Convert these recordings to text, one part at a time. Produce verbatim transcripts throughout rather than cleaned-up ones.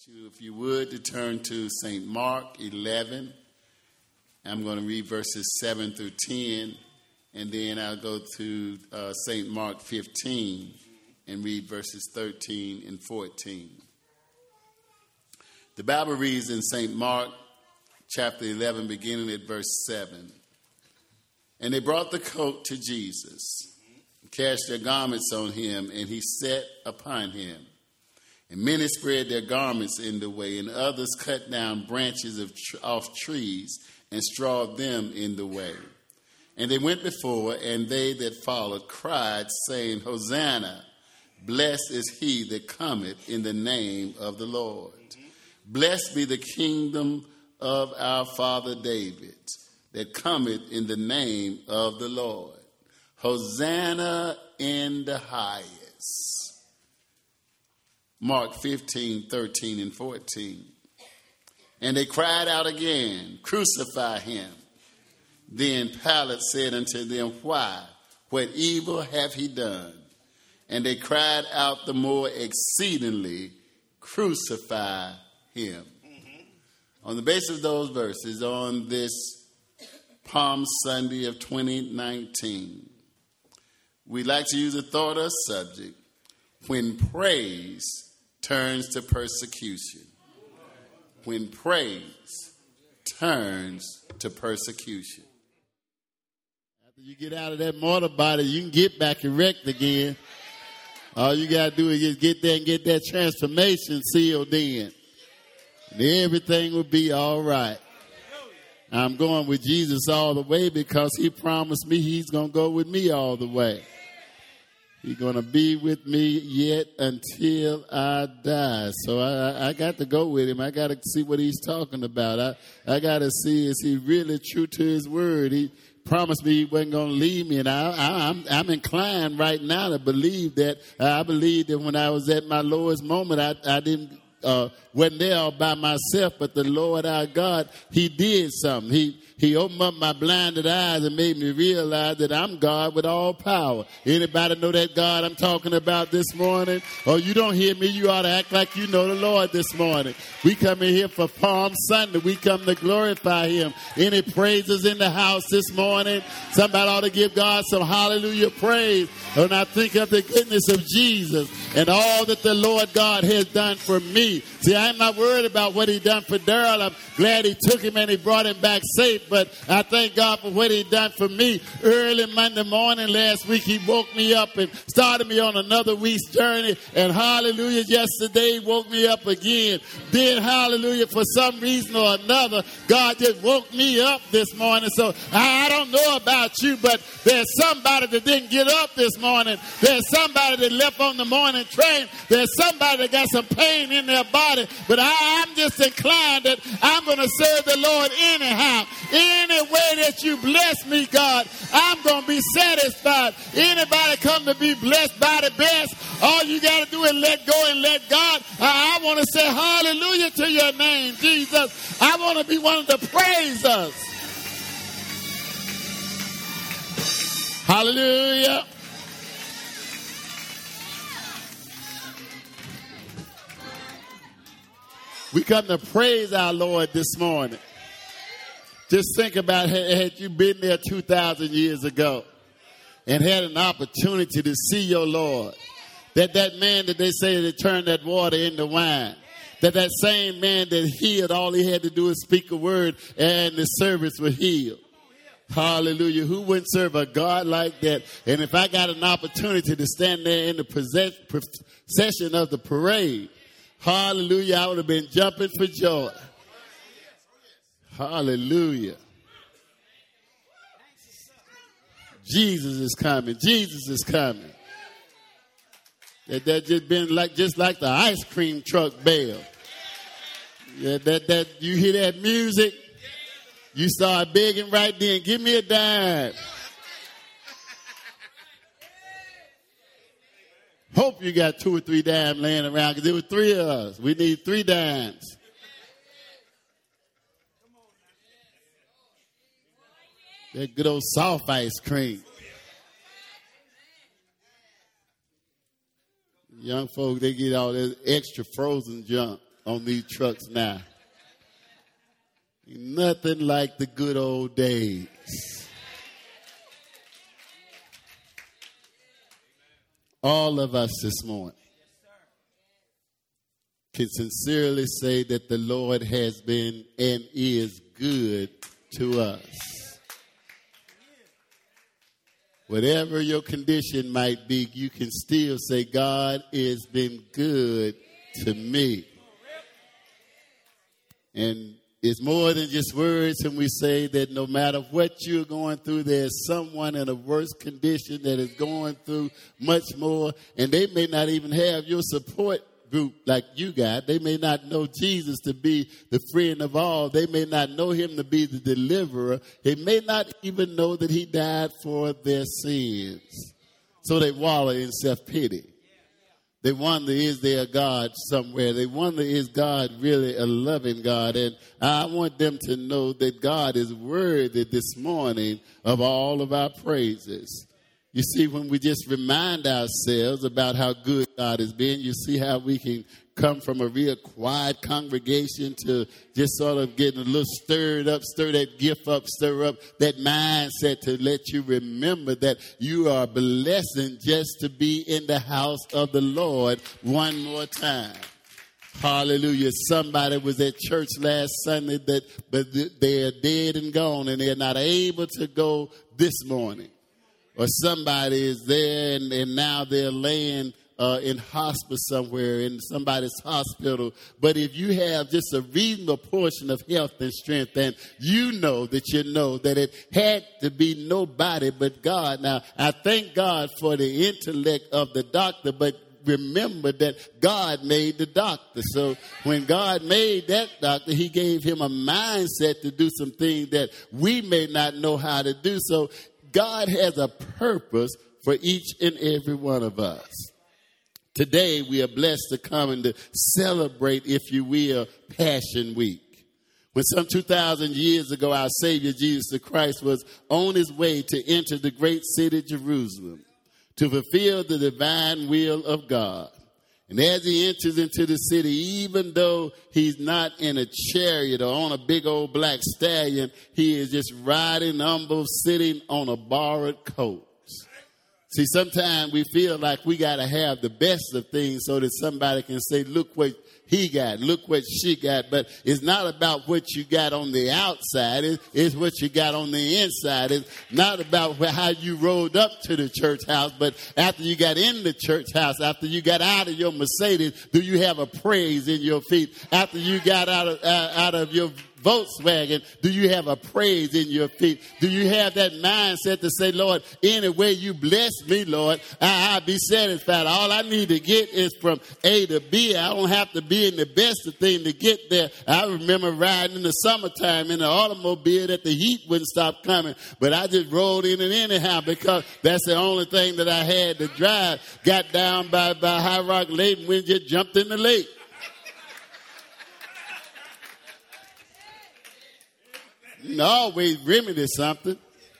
you, if you would, to turn to Saint Mark eleven. I'm going to read verses seven through ten, and then I'll go to uh, Saint Mark fifteen and read verses thirteen and fourteen. The Bible reads in Saint Mark chapter eleven, beginning at verse seven. And they brought the coat to Jesus, cast their garments on him, and he sat upon him. And many spread their garments in the way, and others cut down branches of tr- off trees and strawed them in the way. And they went before, and they that followed cried, saying, Hosanna, blessed is he that cometh in the name of the Lord. Blessed be the kingdom of our father David, that cometh in the name of the Lord. Hosanna in the highest. Mark fifteen, thirteen, and fourteen. And they cried out again, Crucify him. Then Pilate said unto them, Why? What evil hath he done? And they cried out the more exceedingly, Crucify him. Mm-hmm. On the basis of those verses, on this Palm Sunday of twenty nineteen, we'd like to use a thought or subject, when praise turns to persecution. When praise turns to persecution. After you get out of that mortar body, you can get back erect again. All you got to do is just get there and get that transformation sealed in. And everything will be all right. I'm going with Jesus all the way because he promised me he's going to go with me all the way. He's going to be with me yet until I die. So I, I got to go with him. I got to see what he's talking about. I, I got to see, is he really true to his word? He promised me he wasn't going to leave me. And I, I, I'm, I'm inclined right now to believe that. I believe that when I was at my lowest moment, I, I didn't, uh, wasn't there all by myself, but the Lord our God, he did something. He, He opened up my blinded eyes and made me realize that I'm God with all power. Anybody know that God I'm talking about this morning? Or you don't hear me, you ought to act like you know the Lord this morning. We come in here for Palm Sunday. We come to glorify him. Any praises in the house this morning? Somebody ought to give God some hallelujah praise. When I think of the goodness of Jesus and all that the Lord God has done for me. See, I'm not worried about what he done for Daryl. I'm glad he took him and he brought him back safe. But I thank God for what he done for me. Early Monday morning last week, he woke me up and started me on another week's journey. And hallelujah, yesterday he woke me up again. Then hallelujah, for some reason or another, God just woke me up this morning. So I don't know about you, but there's somebody that didn't get up this morning. There's somebody that left on the morning train. There's somebody that got some pain in their body. But I, I'm just inclined that I'm going to serve the Lord anyhow. Any way that you bless me, God, I'm going to be satisfied. Anybody come to be blessed by the best, all you got to do is let go and let God. I, I want to say hallelujah to your name, Jesus. I want to be one to praise us. Hallelujah. We come to praise our Lord this morning. Just think about, had you been there two thousand years ago and had an opportunity to see your Lord, that that man that they say that turned that water into wine, that that same man that healed, all he had to do is speak a word and the service was healed. Hallelujah. Who wouldn't serve a God like that? And if I got an opportunity to stand there in the procession of the parade, hallelujah, I would have been jumping for joy. Hallelujah. Jesus is coming. Jesus is coming. That that just been like just like the ice cream truck bell. Yeah, that that you hear that music, you start begging right then, give me a dime. Hope you got two or three dimes laying around, because there were three of us. We need three dimes. That good old soft ice cream. Young folks, they get all this extra frozen junk. on these trucks now. Nothing like the good old days. All of us this morning can sincerely say that the Lord has been and is good to us. Whatever your condition might be, you can still say, God has been good to me. And it's more than just words, and we say that no matter what you're going through, there's someone in a worse condition that is going through much more, and they may not even have your support group like you got. They may not know Jesus to be the friend of all. They may not know him to be the deliverer. They may not even know that he died for their sins. So they wallow in self-pity. They wonder, is there a God somewhere? They wonder, is God really a loving God? And I want them to know that God is worthy this morning of all of our praises. You see, when we just remind ourselves about how good God has been, you see how we can come from a real quiet congregation to just sort of getting a little stirred up, stir that gift up, stir up that mindset to let you remember that you are a blessing just to be in the house of the Lord one more time. Hallelujah. Somebody was at church last Sunday, that but they are dead and gone and they're not able to go this morning. Or somebody is there and, and now they're laying uh, in hospice somewhere in somebody's hospital. But if you have just a reasonable portion of health and strength, and you know that you know that it had to be nobody but God. Now, I thank God for the intellect of the doctor, but remember that God made the doctor. So when God made that doctor, he gave him a mindset to do some things that we may not know how to do. So God has a purpose for each and every one of us. Today, we are blessed to come and to celebrate, if you will, Passion Week. When some two thousand years ago, our Savior, Jesus Christ, was on his way to enter the great city, Jerusalem, to fulfill the divine will of God. And as he enters into the city, even though he's not in a chariot or on a big old black stallion, he is just riding humble, sitting on a borrowed coat. See, sometimes we feel like we got to have the best of things so that somebody can say, look what he got, look what she got. But it's not about what you got on the outside. It's what you got on the inside. It's not about how you rode up to the church house, but after you got in the church house, after you got out of your Mercedes, do you have a praise in your feet? After you got out of, uh, out of your Volkswagen, do you have a praise in your feet? Do you have that mindset to say, Lord, any way you bless me, Lord, I, I'll be satisfied. All I need to get is from A to B. I don't have to be in the best of thing to get there. I remember riding in the summertime in the automobile that the heat wouldn't stop coming, but I just rolled in it anyhow because that's the only thing that I had to drive. Got down by, by High Rock Lake and we just jumped in the lake. You can always remedy something.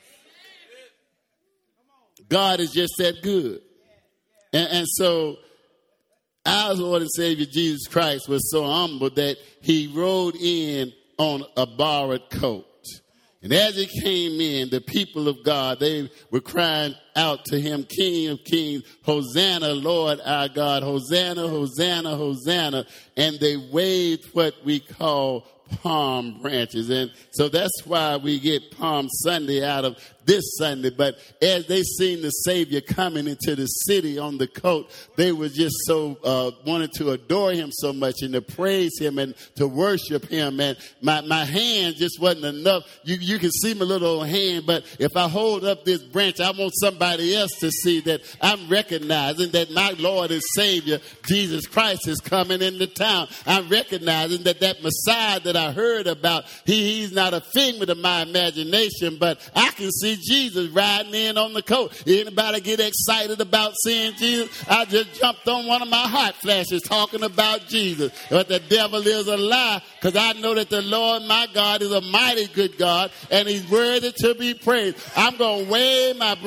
God is just that good. And, and so our Lord and Savior Jesus Christ was so humble that he rode in on a borrowed coat. And as he came in, the people of God, they were crying out to him, King of Kings, Hosanna, Lord our God, Hosanna, Hosanna, Hosanna. And they waved what we call palm branches. And so that's why we get Palm Sunday out of this Sunday. But as they seen the Savior coming into the city on the coat, they were just so uh, wanted to adore him so much and to praise him and to worship him. And my, my hand just wasn't enough. You, you can see my little old hand, but if I hold up this branch, I want somebody else to see that I'm recognizing that my Lord and Savior, Jesus Christ, is coming into town. I'm recognizing that that Messiah that I heard about, he, he's not a figment of my imagination, but I can see Jesus riding in on the coat. Anybody get excited about seeing Jesus? I just jumped on one of my hot flashes talking about Jesus. But the devil is a lie, because I know that the Lord my God is a mighty good God and he's worthy to be praised. I'm going to wave my branches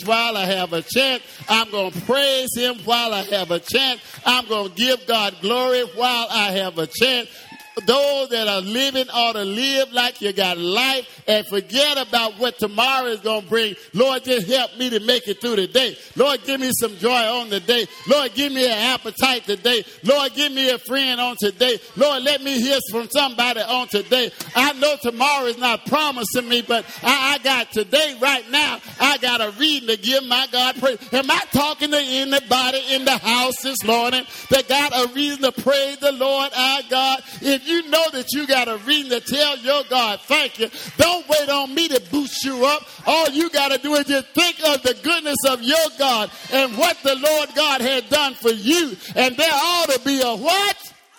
Jesus while I have a chance. I'm going to praise him while I have a chance. I'm going to give God glory while I have a chance. Those that are living ought to live like you got life and forget about what tomorrow is going to bring. Lord, just help me to make it through the day. Lord, give me some joy on the day. Lord, give me an appetite today. Lord, give me a friend on today. Lord, let me hear from somebody on today. I know tomorrow is not promised to me, but I, I got today right now. I got a reason to give my God praise. Am I talking to anybody in the house this morning that got a reason to praise the Lord our God? If you know that you got a reason to tell your God thank you, don't wait on me to boost you up. All you got to do is just think of the goodness of your God and what the Lord God had done for you. And there ought to be a what?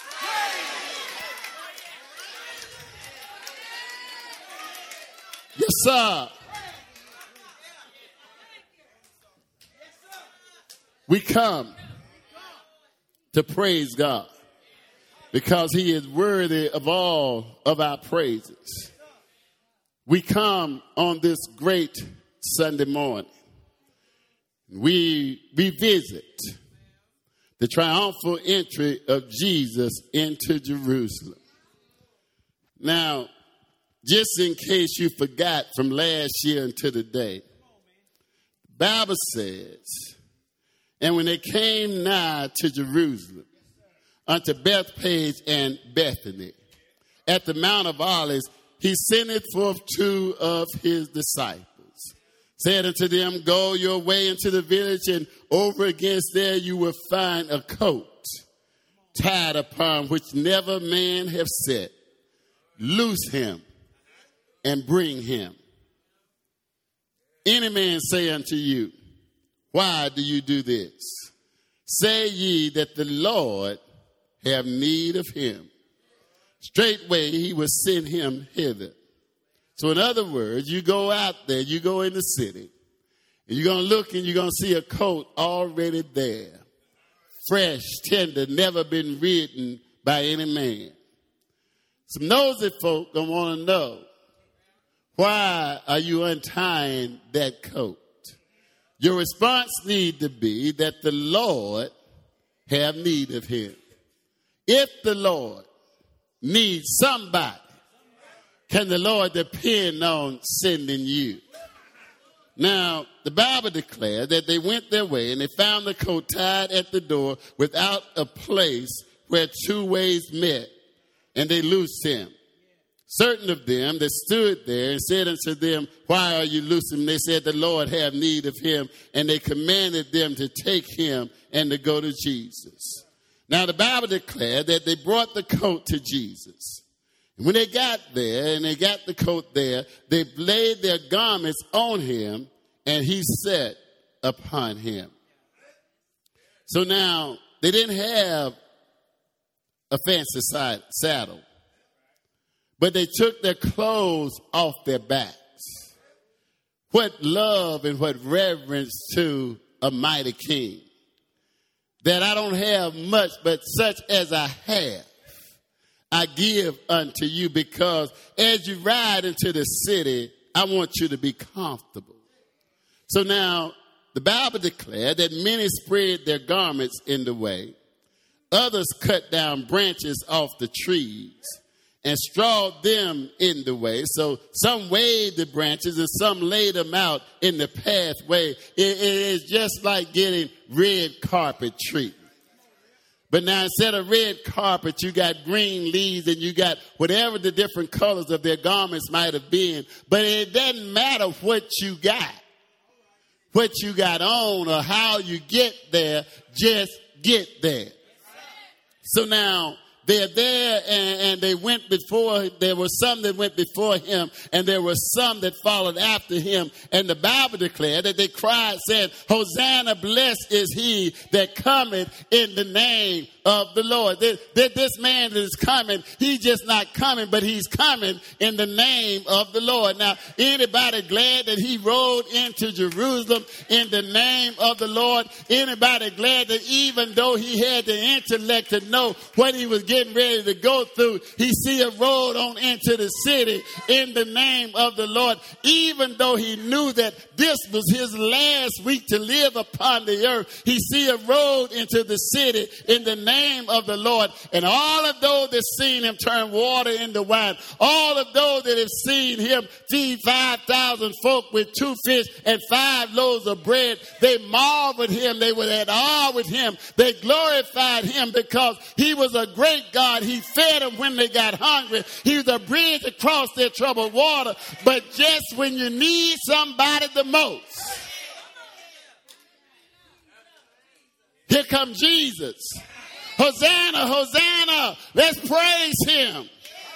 Yes, sir. We come to praise God, because he is worthy of all of our praises. We come on this great Sunday morning. We revisit the triumphal entry of Jesus into Jerusalem. Now, just in case you forgot from last year until today, the Bible says, and when they came nigh to Jerusalem, unto Bethpage and Bethany, at the Mount of Olives, he sendeth forth two of his disciples, said unto them, go your way into the village, and over against there you will find a coat tied upon which never man have set. Loose him and bring him. Any man say unto you, why do you do this? Say ye that the Lord have need of him. Straightway he will send him hither. So in other words, you go out there, you go in the city, and you're going to look and you're going to see a coat already there. Fresh, tender, never been ridden by any man. Some nosy folk going to want to know, why are you untying that coat? Your response need to be that the Lord have need of him. If the Lord needs somebody, can the Lord depend on sending you? Now, the Bible declares that they went their way and they found the coat tied at the door without a place where two ways met, and they loosed him. Certain of them that stood there and said unto them, why are you loosing him? They said, the Lord have need of him. And they commanded them to take him and to go to Jesus. Now, the Bible declared that they brought the coat to Jesus. And when they got there and they got the coat there, they laid their garments on him, and he sat upon him. So now, they didn't have a fancy side, saddle, but they took their clothes off their backs. What love and what reverence to a mighty king. That I don't have much, but such as I have, I give unto you, because as you ride into the city, I want you to be comfortable. So now, the Bible declared that many spread their garments in the way. Others cut down branches off the trees and strawed them in the way. So some waved the branches and some laid them out in the pathway. It, it is just like getting red carpet treatment. But now instead of red carpet, you got green leaves and you got whatever the different colors of their garments might have been. But it doesn't matter what you got, what you got on or how you get there, just get there. So now, they're there, and, and they went before, there were some that went before him, and there were some that followed after him. And the Bible declared that they cried, saying, Hosanna, blessed is he that cometh in the name of the Lord. This, this man that is coming, he's just not coming, but he's coming in the name of the Lord. Now, anybody glad that he rode into Jerusalem in the name of the Lord? Anybody glad that even though he had the intellect to know what he was getting getting ready to go through, he see a road on into the city in the name of the Lord. Even though he knew that this was his last week to live upon the earth, he see a road into the city in the name of the Lord. And all of those that seen him turn water into wine, all of those that have seen him feed five thousand folk with two fish and five loaves of bread, they marveled him. They were at awe with him. They glorified him because he was a great God. He fed them when they got hungry. He was a bridge across their troubled water. But just when you need somebody the most, here comes Jesus. Hosanna, Hosanna. Let's praise him.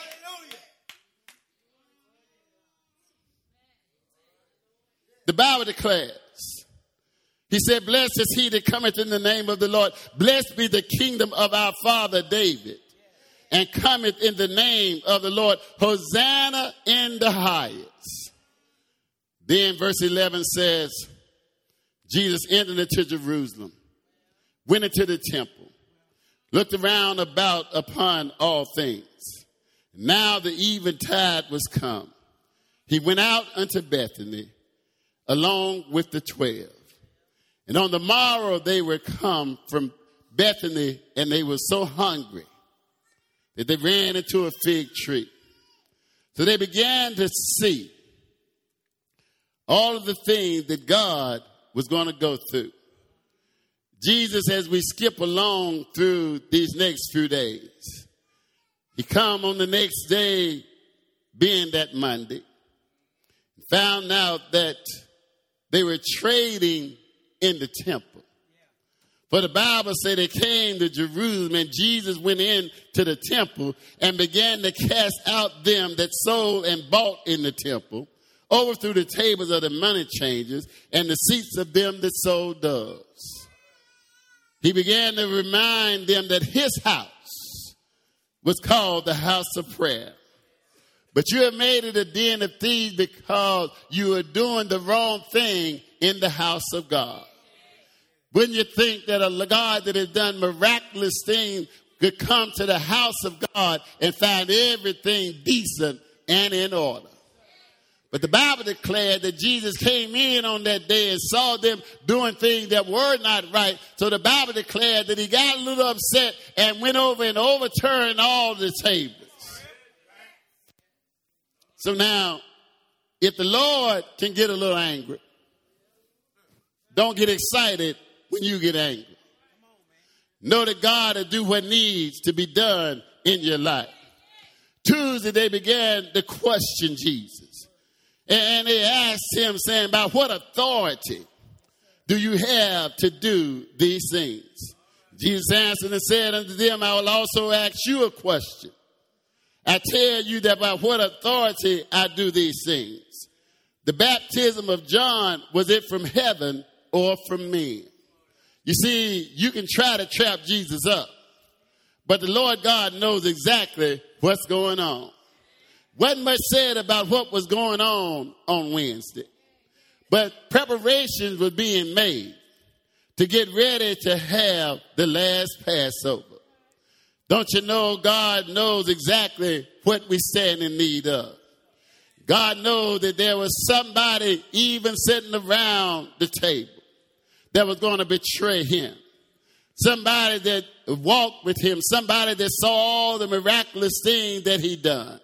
The Bible declares, he said, blessed is he that cometh in the name of the Lord. Blessed be the kingdom of our father David, and cometh in the name of the Lord. Hosanna in the highest. Then verse eleven says, Jesus entered into Jerusalem, went into the temple, looked around about upon all things. Now the eventide was come. He went out unto Bethany along with the twelve. And on the morrow they were come from Bethany, and they were so hungry that they ran into a fig tree. So they began to see all of the things that God was going to go through. Jesus, as we skip along through these next few days, he come on the next day, being that Monday, found out that they were trading in the temple. For the Bible said they came to Jerusalem, and Jesus went in to the temple and began to cast out them that sold and bought in the temple, overthrew the tables of the money changers and the seats of them that sold doves. He began to remind them that his house was called the house of prayer. But you have made it a den of thieves because you are doing the wrong thing in the house of God. Wouldn't you think that a God that has done miraculous things could come to the house of God and find everything decent and in order? But the Bible declared that Jesus came in on that day and saw them doing things that were not right. So the Bible declared that he got a little upset and went over and overturned all the tables. So now, if the Lord can get a little angry, don't get excited when you get angry. Know that God will do what needs to be done in your life. Tuesday, they began to question Jesus. And they asked him, saying, by what authority do you have to do these things? Jesus answered and said unto them, I will also ask you a question. I tell you that by what authority I do these things. The baptism of John, was it from heaven or from men? You see, you can try to trap Jesus up, but the Lord God knows exactly what's going on. Wasn't much said about what was going on on Wednesday, but preparations were being made to get ready to have the last Passover. Don't you know God knows exactly what we stand in need of? God knows that there was somebody even sitting around the table that was going to betray him. Somebody that walked with him. Somebody that saw all the miraculous things that he done.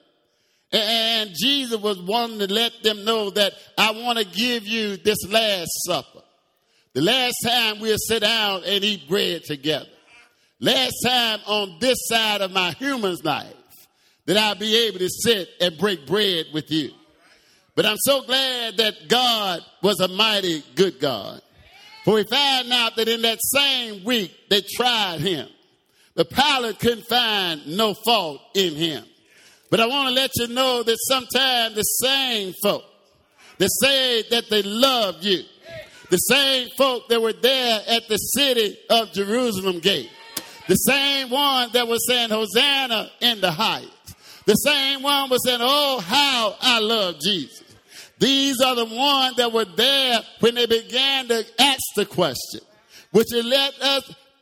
And Jesus was wanting to let them know that I want to give you this last supper. The last time we'll sit down and eat bread together. Last time on this side of my human's life that I'll be able to sit and break bread with you. But I'm so glad that God was a mighty good God. For we found out that in that same week they tried him. But Pilate couldn't find no fault in him. But I want to let you know that sometimes the same folk that say that they love you, the same folk that were there at the city of Jerusalem gate, the same one that was saying Hosanna in the highest, the same one was saying, oh, how I love Jesus. These are the ones that were there when they began to ask the question, would you let us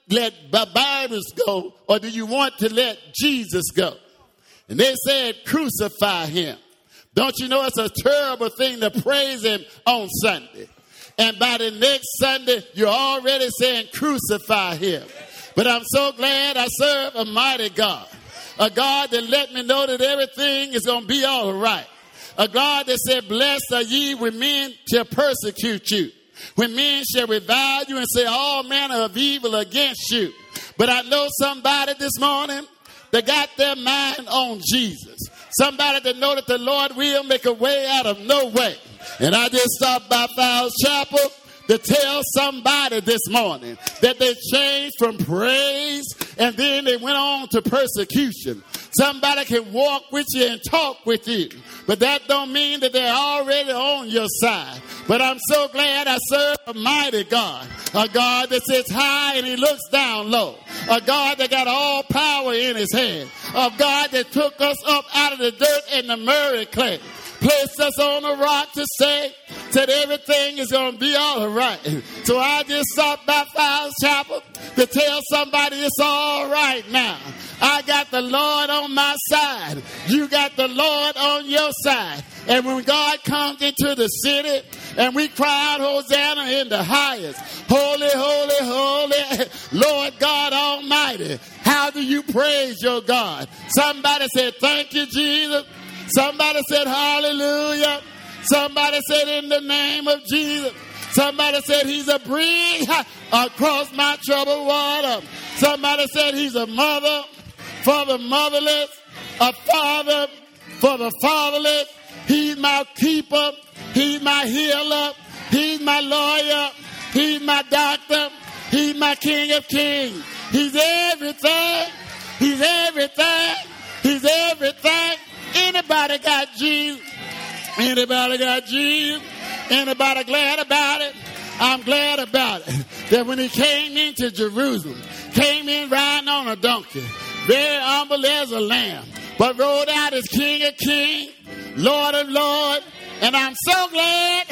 let Barabbas go, or do you want to let Jesus go? And they said, crucify him. Don't you know it's a terrible thing to praise him on Sunday? And by the next Sunday, you're already saying, crucify him. But I'm so glad I serve a mighty God. A God that let me know that everything is going to be all right. A God that said, blessed are ye when men shall persecute you. When men shall revile you and say all manner of evil against you. But I know somebody this morning that got their mind on Jesus. Somebody that know that the Lord will make a way out of no way. And I just stopped by Fowles Chapel to tell somebody this morning that they changed from praise and then they went on to persecution. Somebody can walk with you and talk with you, but that don't mean that they're already on your side. But I'm so glad I serve a mighty God, a God that sits high and he looks down low, a God that got all power in his hand, a God that took us up out of the dirt and the murray clay, placed us on a rock to say that everything is going to be all right. So I just stopped by Fowles Chapel to tell somebody it's all right now. I got the Lord on my side. You got the Lord on your side. And when God comes into the city and we cry out, Hosanna in the highest, holy, holy, holy, Lord God Almighty, how do you praise your God? Somebody said, thank you, Jesus. Somebody said, hallelujah. Somebody said, in the name of Jesus. Somebody said, he's a bridge across my troubled water. Somebody said, he's a mother for the motherless, a father for the fatherless. He's my keeper. He's my healer. He's my lawyer. He's my doctor. He's my King of Kings. He's everything. He's everything. He's everything. Anybody got Jesus? Anybody got Jesus? Anybody glad about it? I'm glad about it. That when he came into Jerusalem, came in riding on a donkey, very humble as a lamb, but rode out as King of Kings, Lord of Lords. And I'm so glad,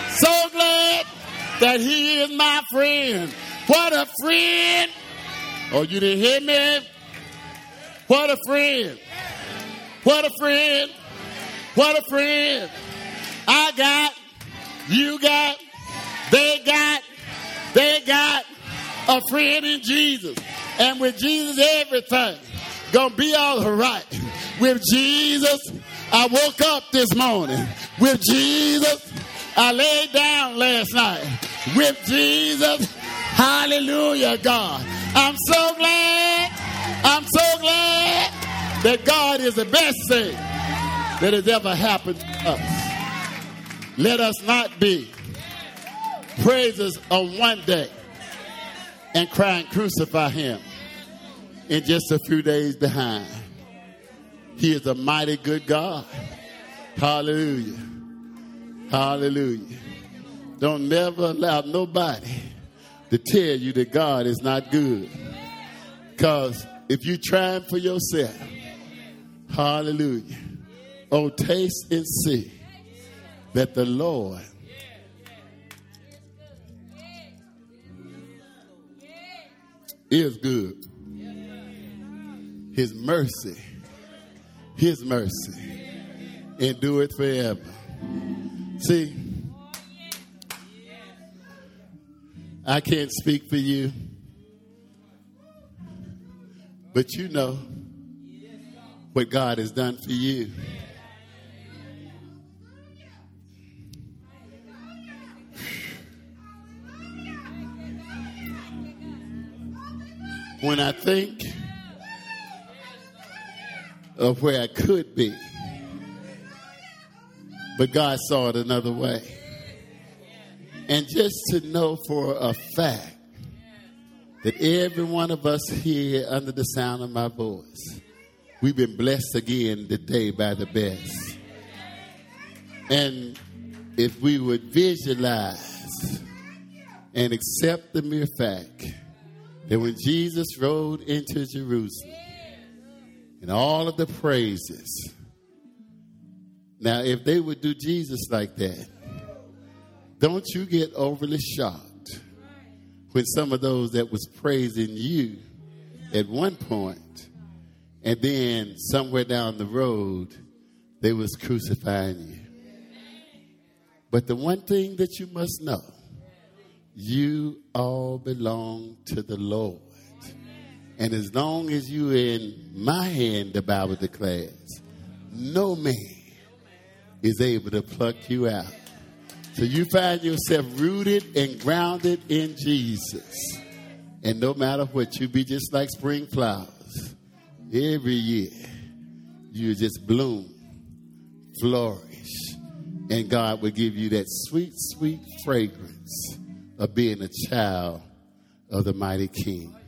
so glad that he is my friend. What a friend. Oh, you didn't hear me? What a friend. What a friend. What a friend. I got, you got, they got, they got a friend in Jesus. And with Jesus, everything gonna be all right. With Jesus, I woke up this morning. With Jesus, I laid down last night. With Jesus, hallelujah, God. I'm so glad, I'm so glad that God is the best thing that has ever happened to us. Let us not be praisers on one day and cry and crucify him in just a few days behind. He is a mighty good God. Hallelujah. Hallelujah. Don't never allow nobody to tell you that God is not good. Because if you're trying for yourself, hallelujah. Oh, taste and see that the Lord is good. His mercy, his mercy, endureth forever. See, I can't speak for you, but you know what God has done for you. When I think of where I could be, but God saw it another way. And just to know for a fact that every one of us here under the sound of my voice, we've been blessed again today by the best. And if we would visualize and accept the mere fact that when Jesus rode into Jerusalem and all of the praises, now if they would do Jesus like that, don't you get overly shocked when some of those that was praising you at one point, and then somewhere down the road, they was crucifying you. But the one thing that you must know, you all belong to the Lord. And as long as you in my hand, the Bible declares, no man is able to pluck you out. So you find yourself rooted and grounded in Jesus. And no matter what, you be just like spring flowers. Every year, you just bloom, flourish. And God will give you that sweet, sweet fragrance of being a child of the mighty King.